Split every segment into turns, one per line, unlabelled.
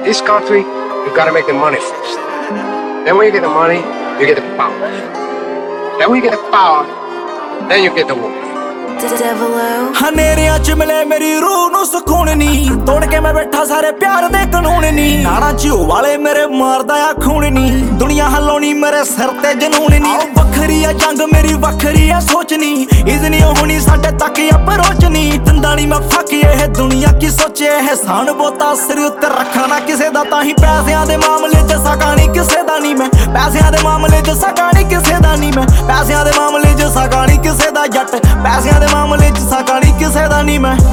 This country, you gotta make the money first. Then when you get the money, you get the power. Then when you get the power, then you get the woman.
ਹਨੇਰਿਆਂ ਚ ਮਿਲੇ ਮੇਰੀ ਰੂਹ ਨੂੰ ਸਕੂਨ ਨੀ, ਤੋੜ ਕੇ ਮੈਂ ਬੈਠਾ ਸਾਰੇ ਪਿਆਰ ਦੇ ਕਾਨੂੰਨ ਨੀ। ਨਾੜਾ ਝਿਓ ਵਾਲੇ ਮੇਰੇ ਮਾਰਦਾ ਆ ਖੂਨ ਨੀ, ਦੁਨੀਆ ਹਲਾਉਣੀ ਮੇਰੇ ਸਿਰ ਤੇ ਜਨੂਨ ਨੀ। ਵੱਖਰੀ ਆ ਜੰਗ ਮੇਰੀ ਵੱਖਰੀ ਆ ਸੋਚ ਨੀ, ਇਜ਼ਨੀ ਹੋਣੀ ਸਾਡੇ ਤੱਕ ਅਪਰੋਚ ਨੀ। ਦਿੰਦਾ ਨੀ ਮੈਂ ਫੱਕ ਇਹ ਦੁਨੀਆ ਕੀ ਸੋਚੇ, ਇਹਸਾਨ ਬੋਤਾ ਸਿਰ ਉੱਤੇ ਰੱਖਣਾ ਨਾ ਕਿਸੇ ਦਾ। ਤਾਂ ਹੀ ਪੈਸਿਆਂ ਦੇ ਮਾਮਲੇ ਚ ਸਕਾ ਨੀ ਕਿਸੇ ਦਾ ਨੀ ਮੈਂ, ਪੈਸਿਆਂ ਦੇ ਮਾਮਲੇ ਚ ਸਕਾ ਨੀ ਕਿਸੇ ਦਾ ਨੀ ਮੈਂ, ਪੈਸਿਆਂ ਦੇ ਮਾਮਲੇ ਚ ਸਕਾ ਨੀ ਕਿਸੇ ਦਾ ਜੱਟ, ਪੈਸਿਆਂ ਦੇ ਮਾਮਲੇ ਚ ਸਕਾ ਨੀ ਕਿਸੇ ਦਾ ਨੀ ਮੈਂ।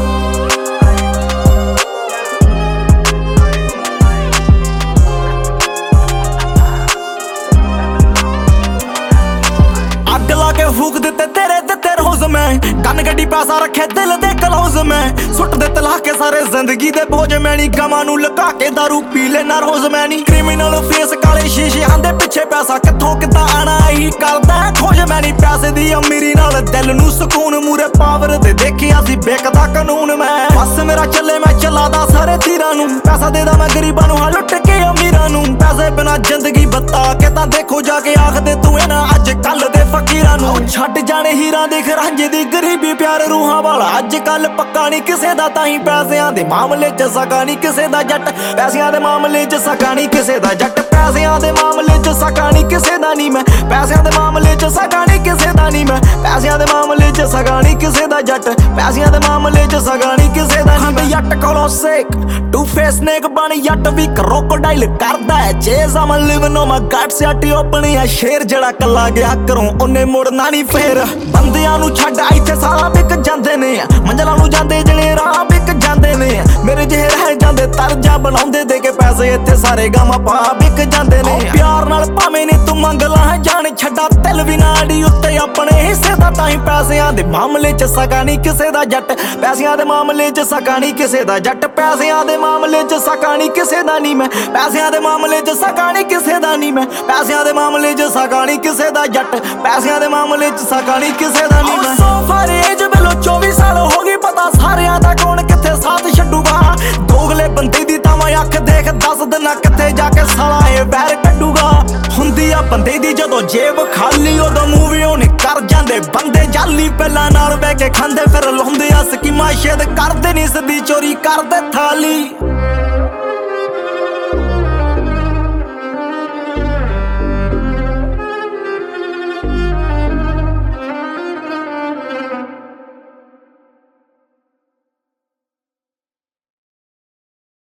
ਅੱਗ ਲਾ ਕੇ ਫੂਕ ਦਿੱਤੇ ਤੇਰੇ ਦਿੱਤੇ ਰੋਜ਼ ਮੈਂ, ਕੰਨ ਗੱਡੀ ਪੈਸਾ ਰੱਖੇ ਦਿਲ ਦੇ ਕਲੋਜ਼ ਮੈਂ। ਸੁੱਟ ਦੇ ਤਲਾ ਕੇ ਸਾਰੇ ਜ਼ਿੰਦਗੀ ਦੇ ਬੋਝ ਮੈਂ ਨੀ, ਗਮਾਂ ਨੂੰ ਲੁਕਾ ਕੇ ਦਾਰੂ ਪੀ ਲੈਣਾ ਰੋਜ਼ ਮੈਂ ਨੀ। ਕ੍ਰਿਮੀਨਲ ਫੇਸ ਕਾਲੇ ਸ਼ੀਸ਼ਿਆਂ ਦੇ ਪਿੱਛੇ ਪੈਸਾ ਕਿੱਥੋਂ ਕਿੱਦਾਂ ਆਣਾ ਇਹੀ ਕਰਦਾ ਖੋਜ ਮੈਂ ਨੀ। ਪੈਸੇ ਦੀ ਅਮੀਰੀ ਨਾਲ ਦਿਲ ਨੂੰ ਸਕੂਨ, ਮੂਰੇ ਪਾਵਰ ਦੇ ਦੇਖਿਆ ਸੀ ਬੇਕਦਾ ਕਾਨੂੰਨ ਮੈਂ। ਬਸ ਮੇਰਾ ਚੱਲੇ ਮੈਂ ਚਲਾਦਾ ਸਾਰੇ ਤੀਰਾਂ ਨੂੰ, ਪੈਸਾ ਦੇਦਾ ਮੈਂ ਗਰੀਬਾਂ ਨੂੰ ਹਾਂ ਲੁੱਟ ਕੇ ਅਮੀਰਾਂ ਨੂੰ। ਪੈਸੇ ਬਿਨਾ ਜ਼ਿੰਦਗੀ ਬਤਾ ਕੇ ਤਾਂ ਦੇਖੋ ਜਾ ਕੇ ਆਖਦੇ ਤੂੰ ਇਹਨਾਂ ਅੱਜ ਕੱਲ ਦੇ ਫਕੀਰਾਂ ਨੂੰ। ਛੱਡ ਜਾਣੇ ਹੀਰਾਂ ਦੇਖ ਰਾਂਝੇ ਦੀ ਗਰੀਬੀ ਪਿਆਰ ਰੂਹਾਂ ਵਾਲਾ ਅੱਜ ਕੱਲ ਪੱਕਾ ਨੀ ਕਿਸੇ ਦਾ। ਤਾਂ ਹੀ ਪੈਸਿਆਂ ਦੇ ਮਾਮਲੇ ਚ ਸਕਾ ਨੀ ਕਿਸੇ ਦਾ ਜੱਟ, ਪੈਸਿਆਂ ਦੇ ਮਾਮਲੇ ਚ ਸਕਾ ਨੀ ਕਿਸੇ ਦਾ ਜੱਟ, ਪੈਸਿਆਂ ਦੇ ਮਾਮਲੇ ਚ ਸਕਾ ਨੀ ਕਿਸੇ ਦਾ ਨੀ ਮੈਂ, ਪੈਸਿਆਂ ਦੇ ਮਾਮਲੇ ਚ ਸਕਾ ਨੀ ਕਿਸੇ ਦਾ ਨੀ ਮੈਂ, ਪੈਸਿਆਂ ਦੇ ਮਾਮਲੇ ਚ ਸਕਾ ਨੀ ਕਿਸੇ ਦਾ ਜੱਟ, ਪੈਸਿਆਂ ਦੇ ਮਾਮਲੇ ਚ ਸਕਾ ਨੀ ਕਿਸੇ ਦਾ ਨੀ ਮੈਂ। ਜੱਟ ਕੋਲੋਂ ਸੇਕ ਟੂ ਫੇਸ ਨੇਕ ਬਣ ਜੱਟ ਵੀ ਕਰੋਕੋਡਾਈਲ ਕਰਦਾ ਹੈ chase. I'm living on my guts ਆਟੀ ਓਪਨ ਆ ਸ਼ੇਰ ਜਿਹੜਾ ਕੱਲਾ ਗਿਆ ਘਰੋਂ ਉਹਨੇ ਮੁੜਨਾ ਨੀ ਫੇਰ। ਬੰਦਿਆਂ ਨੂੰ ਛੱਡ ਇੱਥੇ ਸਾਰਾ ਵਿਕ ਜਾਂਦੇ ਨੇ, ਮੰਜ਼ਲਾਂ ਨੂੰ ਜਾਂਦੇ ਜਿਹੜੇ ਰਾਹ ਵਿਕ ਜਾਂਦੇ ਨੇ। ਮੇਰੇ ਜਿਹੇ ਰਹਿ ਜਾਂਦੇ ਤਰਜਾ ਬਣਾਉਂਦੇ ਦੇ ਕੇ ਪੈਸੇ ਇੱਥੇ ਸਾਰੇ ਗਾਵਾਂ ਪਾ ਵਿਕ ਜਾਂਦੇ ਨੇ। ਪਿਆਰ ਨਾਲ ਭਾਵੇਂ ਨੀ ਤੂੰ ਮੰਗ ਲਾ ਜਾਣ ਛੱਡਾ ਦਿਲ ਵੀ ਨਾ ਅੜੀ ਉੱਤੇ ਆਪਣੇ ਹਿੱਸੇ ਦਾ। ਤਾਂ ਹੀ ਪੈਸਿਆਂ ਦੇ ਮਾਮਲੇ ਚ ਸਕਾ ਨੀ ਕਿਸੇ ਦਾ ਜੱਟ, ਪੈਸਿਆਂ ਦੇ ਮਾਮਲੇ ਚ ਸਕਾ ਨੀ ਕਿਸੇ ਦਾ ਜੱਟ, ਪੈਸਿਆਂ ਦੇ ਮਾਮਲੇ ਚ ਸਕਾ ਨੀ ਕਿਸੇ ਦਾ ਨੀ ਮੈਂ, ਪੈਸਿਆਂ ਦੇ ਮਾਮਲੇ ਚ ਸਕਾ ਨੀ ਕਿਸੇ ਦਾ ਨੀ ਮੈਂ, ਪੈਸਿਆਂ ਦੇ ਮਾਮਲੇ ਚ ਸਕਾ ਨੀ ਕਿਸੇ ਦਾ ਜੱਟ, ਪੈਸਿਆਂ ਦੇ ਮਾਮਲੇ ਚ ਸਕਾ ਨੀ ਕਿਸੇ ਦਾ ਨੀ ਮੈਂ। ਫਰੇਜ ਬਿਲੋ 24 ਸਾਲ ਹੋ ਗਈ ਪਤਾ ਸਾਰਿਆਂ ਦਾ ਕੌਣ ਕਿੱਥੇ ਸਾਥ ਛੱਡੂਗਾ। ਦੋਗਲੇ ਬੰਦੇ ਦੀ ਤਾਂ ਮੈਂ ਅੱਖ ਦੇਖ ਦੱਸ ਦਿਨਾ ਕਿੱਥੇ ਜਾ ਕੇ ਸਾਲਾ ਇਹ ਵੈਰ ਕੱਢੂਗਾ। ਹੁੰਦੀ ਆ ਬੰਦੇ ਦੀ ਜਦੋਂ ਜੇਬ ਖਾਲੀ ਉਦੋਂ ਮੂਵੀ ਉਹਨੇ ਕਰ ਜਾਂਦੇ ਬੰਦੇ ਜਾਲੀ। ਪਹਿਲਾਂ ਨਾਲ ਬਹਿ ਕੇ ਖਾਂਦੇ ਫਿਰ ਲਾਉਂਦੇ ਆ ਸਕੀਮਾਂ ਸ਼ੇਦ ਕਰਦੇ ਨੀ ਸਿੱਧੀ ਚੋਰੀ ਕਰਦੇ ਥਾਲੀ।